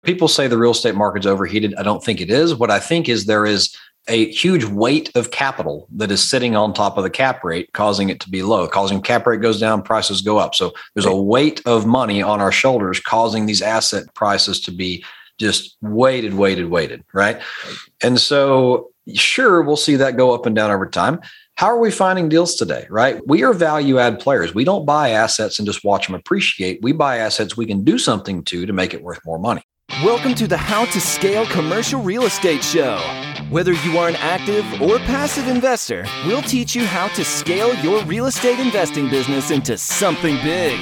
People say the real estate market's overheated. I don't think it is. What I think is there is a huge weight of capital that is sitting on top of the cap rate, causing it to be low, causing cap rate goes down, prices go up. So there's a weight of money on our shoulders causing these asset prices to be just weighted, right? And so sure, we'll see that go up and down over time. How are we finding deals today, right? We are value add players. We don't buy assets and just watch them appreciate. We buy assets we can do something to make it worth more money. Welcome to the How to Scale Commercial Real Estate Show. Whether you are an active or passive investor, we'll teach you how to scale your real estate investing business into something big.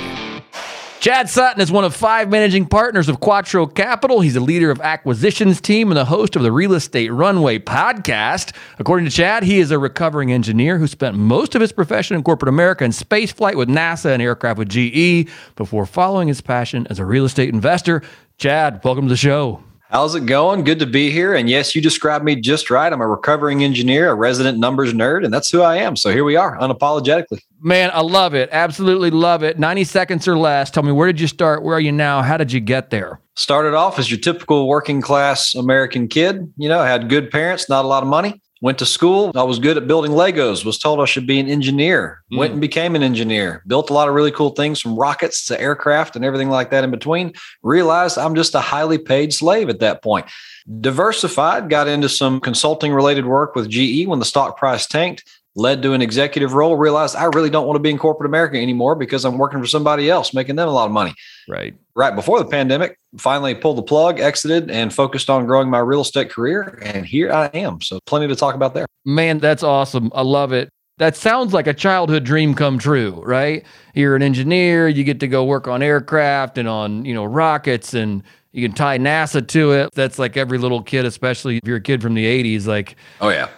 Chad Sutton is one of 5 managing partners of Quattro Capital. He's a leader of acquisitions team and the host of the Real Estate Runway podcast. According to Chad, he is a recovering engineer who spent most of his profession in corporate America in space flight with NASA and aircraft with GE before following his passion as a real estate investor. Chad, welcome to the show. How's it going? Good to be here. And yes, you described me just right. I'm a recovering engineer, a resident numbers nerd, and that's who I am. So here we are, unapologetically. Man, I love it. Absolutely love it. 90 seconds or less. Tell me, where did you start? Where are you now? How did you get there? Started off as your typical working class American kid. I had good parents, not a lot of money. Went to school. I was good at building Legos, was told I should be an engineer, went and became an engineer, built a lot of really cool things from rockets to aircraft and everything like that in between. Realized I'm just a highly paid slave at that point. Diversified, got into some consulting related work with GE when the stock price tanked, led to an executive role, realized I really don't want to be in corporate America anymore because I'm working for somebody else, making them a lot of money. Right before the pandemic, finally pulled the plug, exited, and focused on growing my real estate career. And here I am. So plenty to talk about there. Man, that's awesome. I love it. That sounds like a childhood dream come true, right? You're an engineer, you get to go work on aircraft and on, rockets, and you can tie NASA to it. That's like every little kid, especially if you're a kid from the 80s, like, oh yeah,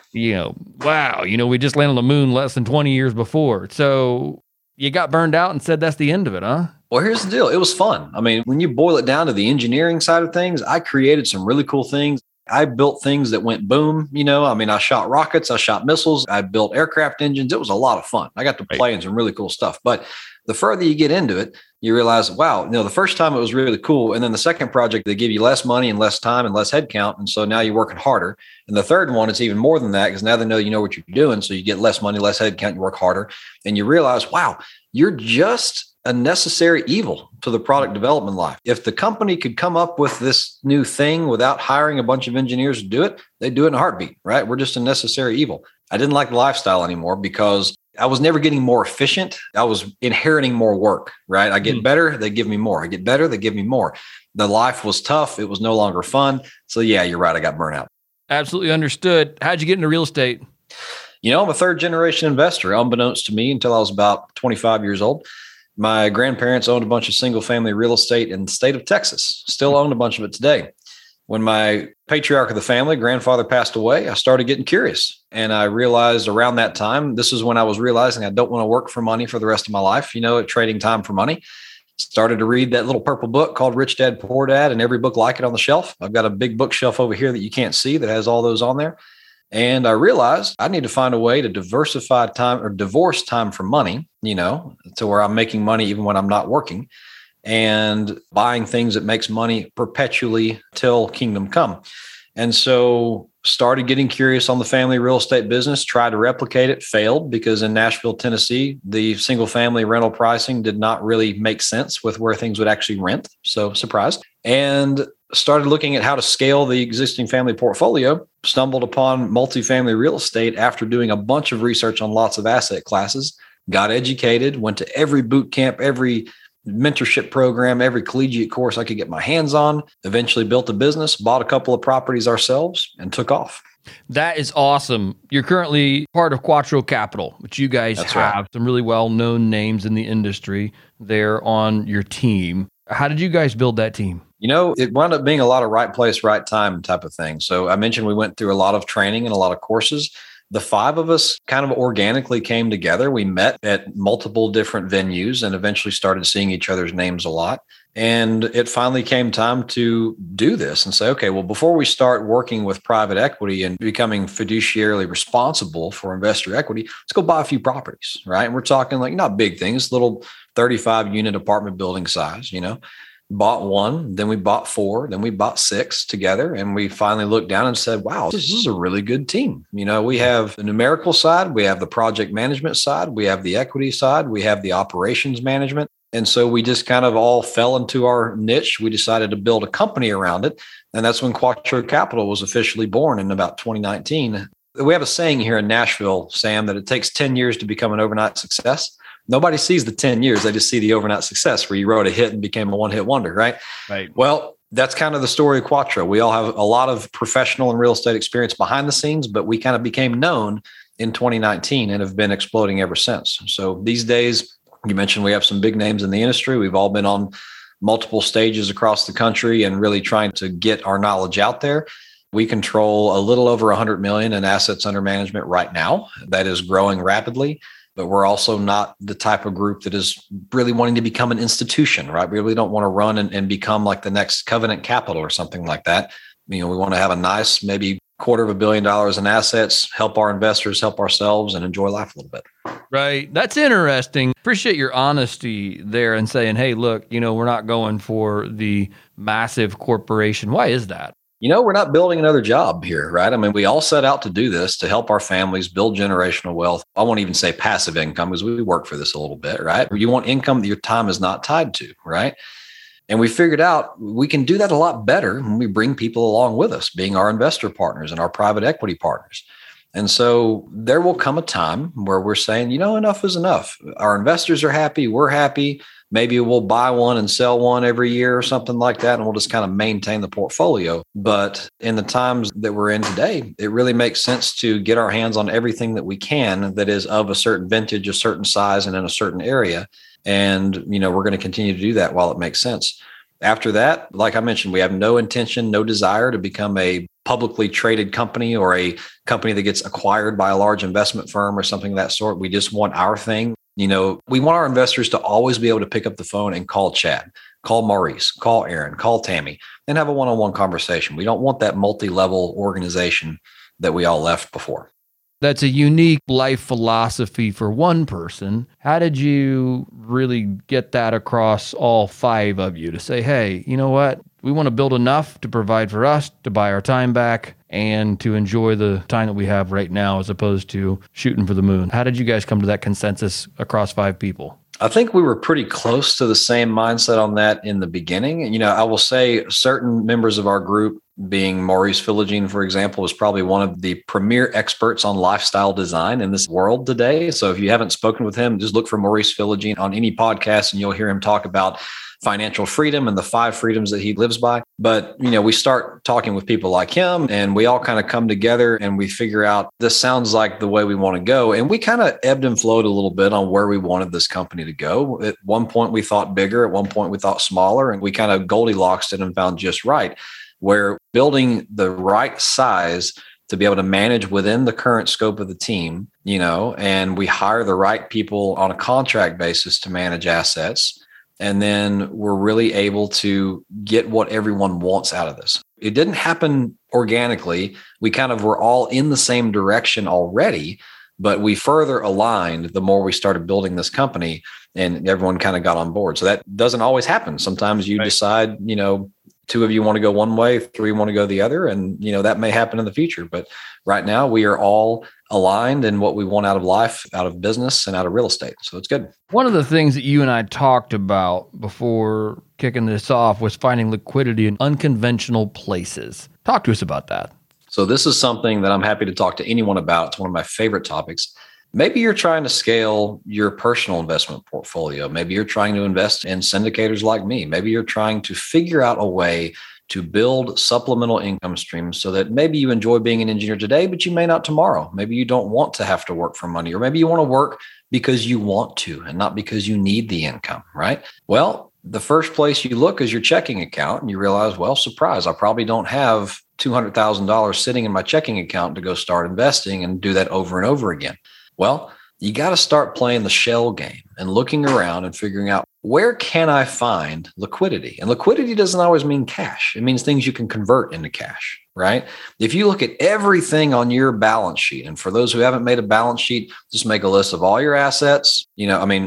wow, we just landed on the moon less than 20 years before. So you got burned out and said that's the end of it, huh? Well, here's the deal. It was fun. I mean, when you boil it down to the engineering side of things, I created some really cool things. I built things that went boom. I shot rockets, I shot missiles, I built aircraft engines. It was a lot of fun. I got to play in some really cool stuff. But the further you get into it, you realize, wow, the first time it was really cool. And then the second project, they give you less money and less time and less headcount. And so now you're working harder. And the third one, it's even more than that because now they know what you're doing. So you get less money, less headcount, you work harder. And you realize, wow, you're just a necessary evil to the product development life. If the company could come up with this new thing without hiring a bunch of engineers to do it, they'd do it in a heartbeat, right? We're just a necessary evil. I didn't like the lifestyle anymore because I was never getting more efficient. I was inheriting more work, right? I get better, they give me more. I get better, they give me more. The life was tough. It was no longer fun. So yeah, you're right. I got burnt out. Absolutely understood. How'd you get into real estate? I'm a third generation investor, unbeknownst to me until I was about 25 years old. My grandparents owned a bunch of single family real estate in the state of Texas, still own a bunch of it today. When my patriarch of the family, grandfather, passed away, I started getting curious. And I realized around that time, this is when I was realizing I don't want to work for money for the rest of my life, trading time for money. Started to read that little purple book called Rich Dad, Poor Dad, and every book like it on the shelf. I've got a big bookshelf over here that you can't see that has all those on there. And I realized I need to find a way to diversify time or divorce time from money, to where I'm making money even when I'm not working and buying things that makes money perpetually till kingdom come. And so started getting curious on the family real estate business, tried to replicate it, failed because in Nashville, Tennessee, the single family rental pricing did not really make sense with where things would actually rent. So surprised. And started looking at how to scale the existing family portfolio, stumbled upon multifamily real estate after doing a bunch of research on lots of asset classes, got educated, went to every boot camp, every mentorship program, every collegiate course I could get my hands on, eventually built a business, bought a couple of properties ourselves, and took off. That is awesome. You're currently part of Quattro Capital, which you guys have some really well-known names in the industry there on your team. How did you guys build that team? It wound up being a lot of right place, right time type of thing. So I mentioned we went through a lot of training and a lot of courses. The 5 of us kind of organically came together. We met at multiple different venues and eventually started seeing each other's names a lot. And it finally came time to do this and say, okay, well, before we start working with private equity and becoming fiduciarily responsible for investor equity, let's go buy a few properties, right? And we're talking like not big things, little 35 unit apartment building size, bought one, then we bought four, then we bought six together. And we finally looked down and said, wow, this is a really good team. We have the numerical side, we have the project management side, we have the equity side, we have the operations management. And so we just kind of all fell into our niche. We decided to build a company around it. And that's when Quattro Capital was officially born in about 2019. We have a saying here in Nashville, Sam, that it takes 10 years to become an overnight success. Nobody sees the 10 years. They just see the overnight success where you wrote a hit and became a one-hit wonder, right? Right. Well, that's kind of the story of Quattro. We all have a lot of professional and real estate experience behind the scenes, but we kind of became known in 2019 and have been exploding ever since. So these days, you mentioned we have some big names in the industry. We've all been on multiple stages across the country and really trying to get our knowledge out there. We control a little over 100 million in assets under management right now. That is growing rapidly, but we're also not the type of group that is really wanting to become an institution, right? We really don't want to run and become like the next Covenant Capital or something like that. We want to have a nice, maybe $250 million in assets, help our investors, help ourselves, and enjoy life a little bit. Right. That's interesting. Appreciate your honesty there and saying, hey, look, we're not going for the massive corporation. Why is that? We're not building another job here, right? I mean, we all set out to do this to help our families build generational wealth. I won't even say passive income because we work for this a little bit, right? You want income that your time is not tied to, right? And we figured out we can do that a lot better when we bring people along with us, being our investor partners and our private equity partners. And so there will come a time where we're saying, enough is enough. Our investors are happy. We're happy. Maybe we'll buy one and sell one every year or something like that. And we'll just kind of maintain the portfolio. But in the times that we're in today, it really makes sense to get our hands on everything that we can that is of a certain vintage, a certain size, and in a certain area. And, we're going to continue to do that while it makes sense. After that, like I mentioned, we have no intention, no desire to become a publicly traded company or a company that gets acquired by a large investment firm or something of that sort. We just want our thing. We want our investors to always be able to pick up the phone and call Chad, call Maurice, call Aaron, call Tammy, and have a one-on-one conversation. We don't want that multi-level organization that we all left before. That's a unique life philosophy for one person. How did you really get that across all five of you to say, hey, you know what? We want to build enough to provide for us, to buy our time back, and to enjoy the time that we have right now as opposed to shooting for the moon. How did you guys come to that consensus across five people? I think we were pretty close to the same mindset on that in the beginning. I will say certain members of our group, being Maurice Philogene, for example, is probably one of the premier experts on lifestyle design in this world today. So if you haven't spoken with him, just look for Maurice Philogene on any podcast and you'll hear him talk about financial freedom and the 5 freedoms that he lives by. But, we start talking with people like him and we all kind of come together and we figure out this sounds like the way we want to go. And we kind of ebbed and flowed a little bit on where we wanted this company to go. At one point, we thought bigger. At one point, we thought smaller. And we kind of Goldilocks it and found just right, where building the right size to be able to manage within the current scope of the team, and we hire the right people on a contract basis to manage assets. And then we're really able to get what everyone wants out of this. It didn't happen organically. We kind of were all in the same direction already, but we further aligned the more we started building this company and everyone kind of got on board. So that doesn't always happen. Sometimes you decide, 2 of you want to go one way, 3 want to go the other. And, that may happen in the future. But right now we are all aligned in what we want out of life, out of business, and out of real estate. So it's good. One of the things that you and I talked about before kicking this off was finding liquidity in unconventional places. Talk to us about that. So this is something that I'm happy to talk to anyone about. It's one of my favorite topics. Maybe you're trying to scale your personal investment portfolio. Maybe you're trying to invest in syndicators like me. Maybe you're trying to figure out a way to build supplemental income streams so that maybe you enjoy being an engineer today, but you may not tomorrow. Maybe you don't want to have to work for money, or maybe you want to work because you want to and not because you need the income, right? Well, the first place you look is your checking account and you realize, well, surprise, I probably don't have $200,000 sitting in my checking account to go start investing and do that over and over again. Well, you got to start playing the shell game and looking around and figuring out, where can I find liquidity? And liquidity doesn't always mean cash. It means things you can convert into cash, right? If you look at everything on your balance sheet, and for those who haven't made a balance sheet, just make a list of all your assets.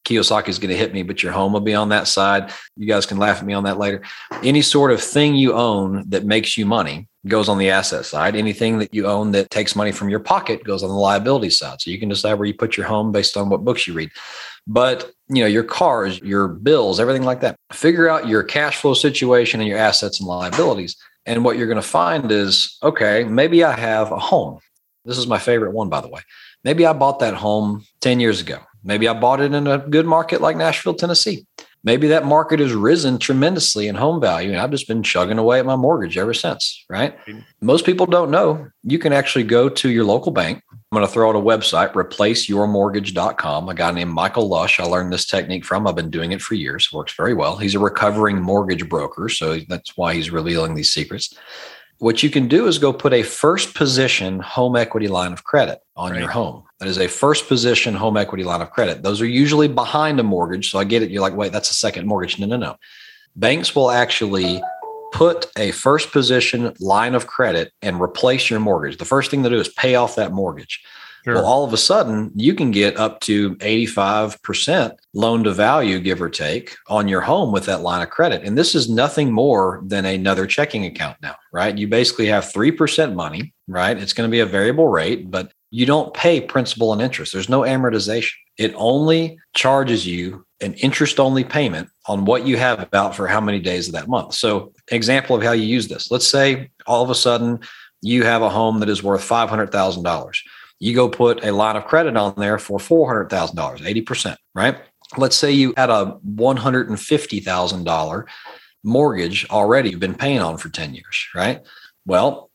Kiyosaki's going to hit me, but your home will be on that side. You guys can laugh at me on that later. Any sort of thing you own that makes you money goes on the asset side. Anything that you own that takes money from your pocket goes on the liability side. So you can decide where you put your home based on what books you read. But, your cars, your bills, everything like that. Figure out your cash flow situation and your assets and liabilities. And what you're going to find is, okay, maybe I have a home. This is my favorite one, by the way. Maybe I bought that home 10 years ago. Maybe I bought it in a good market like Nashville, Tennessee. Maybe that market has risen tremendously in home value, and I've just been chugging away at my mortgage ever since, right? Most people don't know you can actually go to your local bank. I'm going to throw out a website, replaceyourmortgage.com. A guy named Michael Lush, I learned this technique from. I've been doing it for years. Works very well. He's a recovering mortgage broker, so that's why he's revealing these secrets. What you can do is go put a first position home equity line of credit on your home. That is a first position home equity line of credit. Those are usually behind a mortgage. So I get it. You're like, wait, that's a second mortgage. No. Banks will actually put a first position line of credit and replace your mortgage. The first thing they do is pay off that mortgage. Sure. Well, all of a sudden, you can get up to 85% loan to value, give or take, on your home with that line of credit. And this is nothing more than another checking account now, right? You basically have 3% money, right? It's going to be a variable rate, but you don't pay principal and interest. There's no amortization. It only charges you an interest-only payment on what you have out for how many days of that month. So, example of how you use this. Let's say all of a sudden you have a home that is worth $500,000. You go put a line of credit on there for $400,000, 80%, right? Let's say you had a $150,000 mortgage already you've been paying on for 10 years, right? Well,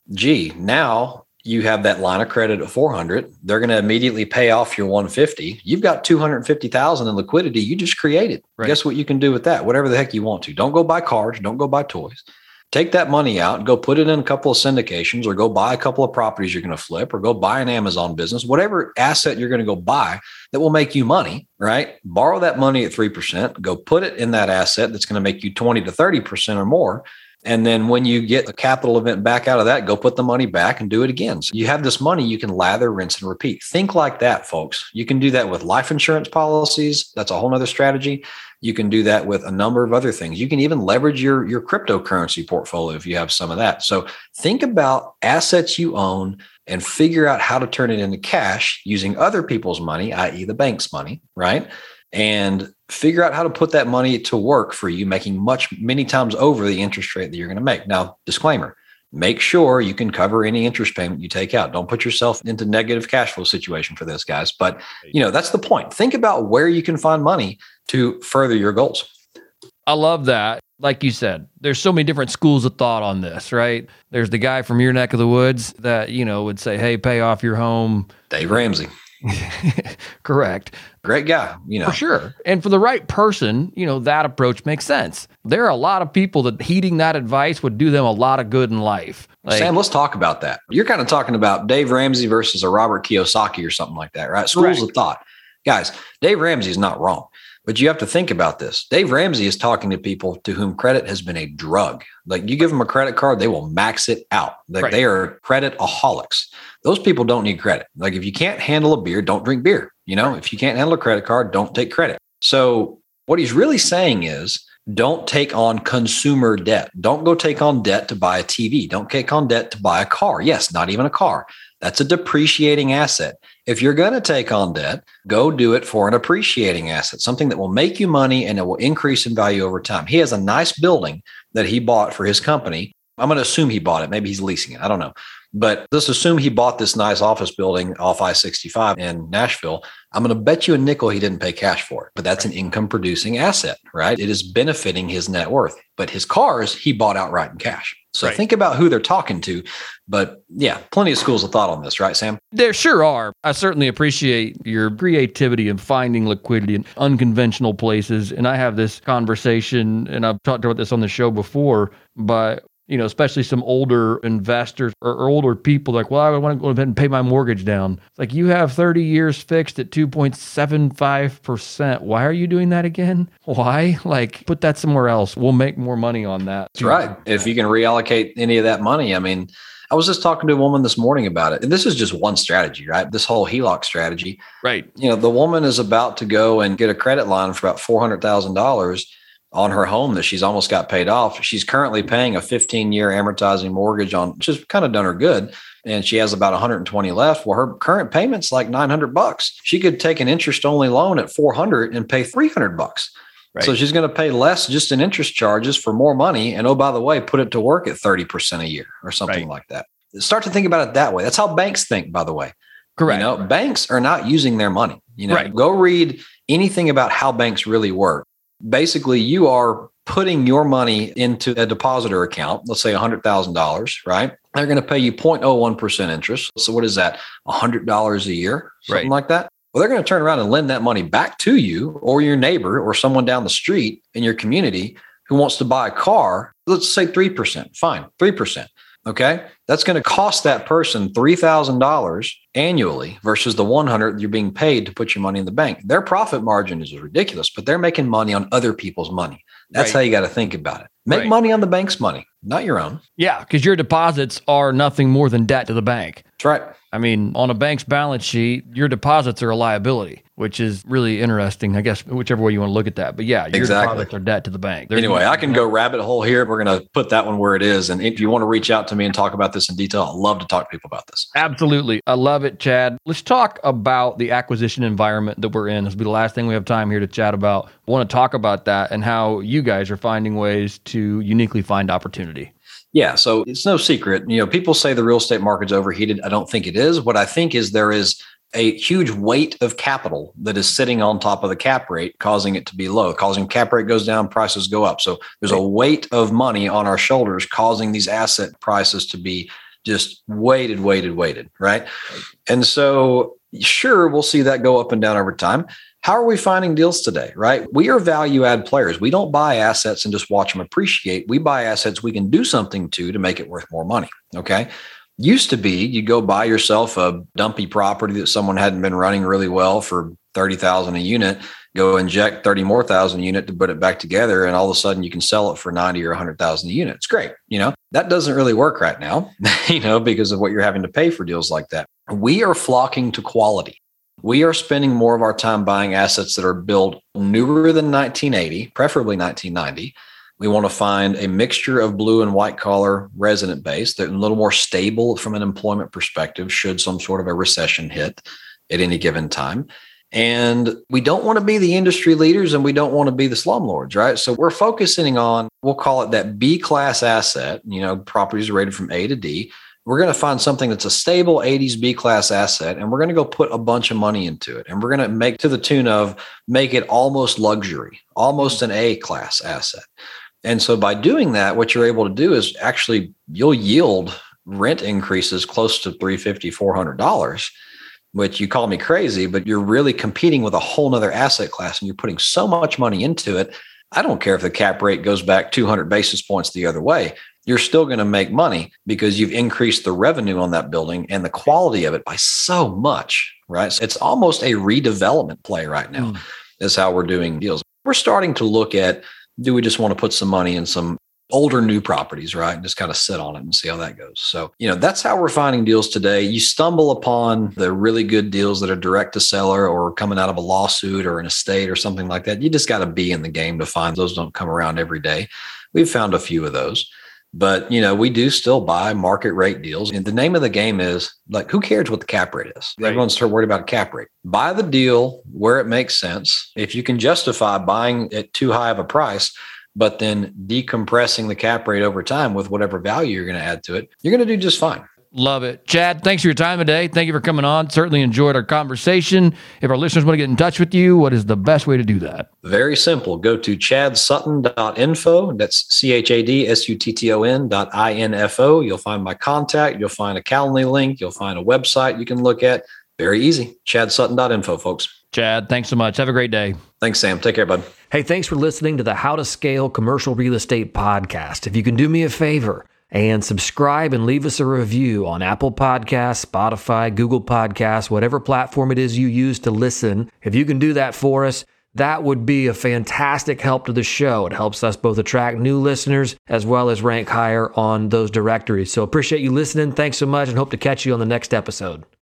now you have that line of credit at 400. They're going to immediately pay off your 150. You've got 250,000 in liquidity you just created. Right. Guess what you can do with that? Whatever the heck you want to. Don't go buy cars. Don't go buy toys. Take that money out and go put it in a couple of syndications, or go buy a couple of properties you're going to flip, or go buy an Amazon business, whatever asset you're going to go buy that will make you money, right? Borrow that money at 3%, go put it in that asset that's going to make you 20 to 30% or more. And then when you get a capital event back out of that, go put the money back and do it again. So you have this money you can lather, rinse, and repeat. Think like that, folks. You can do that with life insurance policies. That's a whole nother strategy. You can do that with a number of other things. You can even leverage your cryptocurrency portfolio if you have some of that. So think about assets you own and figure out how to turn it into cash using other people's money, i.e. the bank's money, right? And figure out how to put that money to work for you, making many times over the interest rate that you're going to make. Now, disclaimer, make sure you can cover any interest payment you take out. Don't put yourself into negative cash flow situation for this, guys. But, that's the point. Think about where you can find money to further your goals. I love that. Like you said, there's so many different schools of thought on this, right? There's the guy from your neck of the woods that, would say, hey, pay off your home. Dave Ramsey. Correct. Great guy, For sure. And for the right person, that approach makes sense. There are a lot of people that heeding that advice would do them a lot of good in life. Sam, let's talk about that. You're kind of talking about Dave Ramsey versus a Robert Kiyosaki or something like that, right? Schools of thought. Guys, Dave Ramsey is not wrong, but you have to think about this. Dave Ramsey is talking to people to whom credit has been a drug. Like, you give them a credit card, they will max it out. They are credit-aholics. Those people don't need credit. Like, if you can't handle a beer, don't drink beer. If you can't handle a credit card, don't take credit. So what he's really saying is, don't take on consumer debt. Don't go take on debt to buy a TV. Don't take on debt to buy a car. Yes, not even a car. That's a depreciating asset. If you're going to take on debt, go do it for an appreciating asset, something that will make you money and it will increase in value over time. He has a nice building that he bought for his company. I'm going to assume he bought it. Maybe he's leasing it. I don't know. But let's assume he bought this nice office building off I-65 in Nashville. I'm going to bet you a nickel he didn't pay cash for it, but that's an income producing asset, right? It is benefiting his net worth, but his cars, he bought outright in cash. So think about who they're talking to. But yeah, plenty of schools of thought on this, right, Sam? There sure are. I certainly appreciate your creativity in finding liquidity in unconventional places. And I have this conversation, and I've talked about this on the show before, but especially some older investors or older people like, well, I want to go ahead and pay my mortgage down. It's like, you have 30 years fixed at 2.75%. Why are you doing that again? Why? Like, put that somewhere else. We'll make more money on that. That's right. If you can reallocate any of that money, I was just talking to a woman this morning about it. And this is just one strategy, right? This whole HELOC strategy. Right. The woman is about to go and get a credit line for about $400,000 on her home that she's almost got paid off. She's currently paying a 15-year amortizing mortgage on, which has kind of done her good. And she has about 120 left. Well, her current payment's like $900. She could take an interest-only loan at $400 and pay $300. Right. So she's going to pay less just in interest charges for more money. And oh, by the way, put it to work at 30% a year or something like that. Start to think about it that way. That's how banks think, by the way. Correct. Banks are not using their money. Go read anything about how banks really work. Basically, you are putting your money into a depositor account, let's say $100,000, right? They're going to pay you 0.01% interest. So what is that? $100 a year, something like that. Well, they're going to turn around and lend that money back to you or your neighbor or someone down the street in your community who wants to buy a car. Let's say 3%. Fine, 3%. Okay. That's going to cost that person $3,000 annually versus the $100 you're being paid to put your money in the bank. Their profit margin is ridiculous, but they're making money on other people's money. That's how you got to think about it. Make money on the bank's money, not your own. Yeah, because your deposits are nothing more than debt to the bank. That's right. I mean, on a bank's balance sheet, your deposits are a liability, which is really interesting, I guess, whichever way you want to look at that. But yeah, your deposits are debt to the bank. Anyway, I can go rabbit hole here. We're going to put that one where it is. And if you want to reach out to me and talk about this in detail, I'd love to talk to people about this. Absolutely. I love it, Chad. Let's talk about the acquisition environment that we're in. This will be the last thing we have time here to chat about. I want to talk about that and how you guys are finding ways to uniquely find opportunity. Yeah. So it's no secret. People say the real estate market's overheated. I don't think it is. What I think is there is a huge weight of capital that is sitting on top of the cap rate, causing it to be low, causing cap rate goes down, prices go up. So there's a weight of money on our shoulders causing these asset prices to be just weighted, right? And so sure, we'll see that go up and down over time. How are we finding deals today, right? We are value add players. We don't buy assets and just watch them appreciate. We buy assets we can do something to make it worth more money, okay? Used to be, you go buy yourself a dumpy property that someone hadn't been running really well for $30,000 a unit, go inject 30 more thousand a unit to put it back together, and all of a sudden you can sell it for 90 or 100,000 a unit. It's great. That doesn't really work right now, because of what you're having to pay for deals like that. We are flocking to quality. We are spending more of our time buying assets that are built newer than 1980, preferably 1990. We want to find a mixture of blue and white collar resident base that are a little more stable from an employment perspective should some sort of a recession hit at any given time. And we don't want to be the industry leaders and we don't want to be the slumlords, right? So we're focusing on, we'll call it that B-class asset, properties rated from A to D. We're going to find something that's a stable 80s B-class asset, and we're going to go put a bunch of money into it. And we're going to make to the tune of make it almost luxury, almost an A-class asset. And so by doing that, what you're able to do is actually you'll yield rent increases close to $350, $400, which you call me crazy, but you're really competing with a whole nother asset class and you're putting so much money into it. I don't care if the cap rate goes back 200 basis points the other way. You're still going to make money because you've increased the revenue on that building and the quality of it by so much, right? So it's almost a redevelopment play right now is how we're doing deals. We're starting to look at, do we just want to put some money in some older new properties, right? And just kind of sit on it and see how that goes. So, that's how we're finding deals today. You stumble upon the really good deals that are direct to seller or coming out of a lawsuit or an estate or something like that. You just got to be in the game to find those. Don't come around every day. We've found a few of those. But, we do still buy market rate deals. And the name of the game is who cares what the cap rate is? Right. Everyone's worried about a cap rate. Buy the deal where it makes sense. If you can justify buying at too high of a price, but then decompressing the cap rate over time with whatever value you're going to add to it, you're going to do just fine. Love it. Chad, thanks for your time today. Thank you for coming on. Certainly enjoyed our conversation. If our listeners want to get in touch with you, what is the best way to do that? Very simple. Go to chadsutton.info. That's CHADSUTTON.info. You'll find my contact. You'll find a Calendly link. You'll find a website you can look at. Very easy. chadsutton.info, folks. Chad, thanks so much. Have a great day. Thanks, Sam. Take care, bud. Hey, thanks for listening to the How to Scale Commercial Real Estate podcast. If you can do me a favor and subscribe and leave us a review on Apple Podcasts, Spotify, Google Podcasts, whatever platform it is you use to listen, if you can do that for us, that would be a fantastic help to the show. It helps us both attract new listeners as well as rank higher on those directories. So appreciate you listening. Thanks so much and hope to catch you on the next episode.